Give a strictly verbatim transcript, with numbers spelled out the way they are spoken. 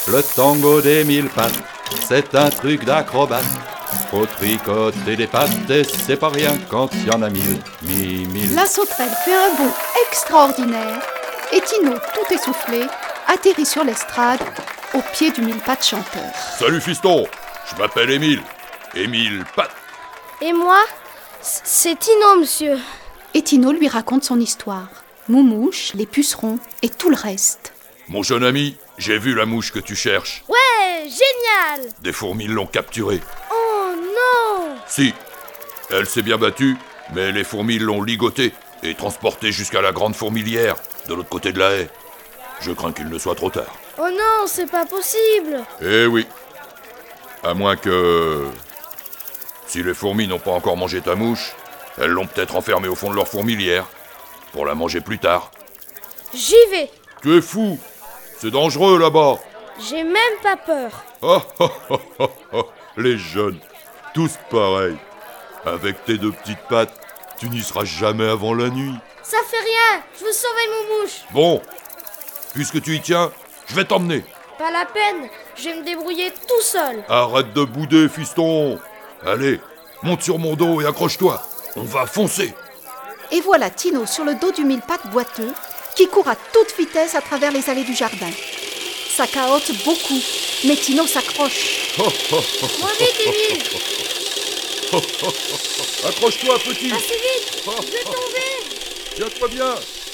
Le tango des mille pattes, c'est un truc d'acrobate. Faut tricoter des pattes et c'est pas rien quand il y en a mille, mille, mille. La sauterelle fait un bond extraordinaire et Tino, tout essoufflé, atterrit sur l'estrade au pied du mille pattes chanteur. Salut fiston, je m'appelle Émile, Émile Pattes. Et moi, c'est Tino, monsieur. Et Tino lui raconte son histoire. Moumouche, les pucerons et tout le reste. Mon jeune ami, j'ai vu la mouche que tu cherches. Ouais, génial. Des fourmis l'ont capturée. Oh non. Si, elle s'est bien battue, mais les fourmis l'ont ligotée et transportée jusqu'à la grande fourmilière, de l'autre côté de la haie. Je crains qu'il ne soit trop tard. Oh non, c'est pas possible. Eh oui. À moins que... Si les fourmis n'ont pas encore mangé ta mouche, elles l'ont peut-être enfermée au fond de leur fourmilière, pour la manger plus tard. J'y vais. Tu es fou. C'est dangereux là-bas. J'ai même pas peur. Ah, ah, ah, ah, ah. Les jeunes, tous pareils. Avec tes deux petites pattes, tu n'y seras jamais avant la nuit. Ça fait rien, je veux sauver Moumouche. Bon, puisque tu y tiens, je vais t'emmener. Pas la peine, je vais me débrouiller tout seul. Arrête de bouder, fiston. Allez, monte sur mon dos et accroche-toi. On va foncer. Et voilà Tino sur le dos du mille pattes boiteux qui court à toute vitesse à travers les allées du jardin. Ça cahote beaucoup, mais Tino s'accroche. Moins vite, Émile. Accroche-toi, petit. Assez vite, je vais tomber. Tiens-toi bien.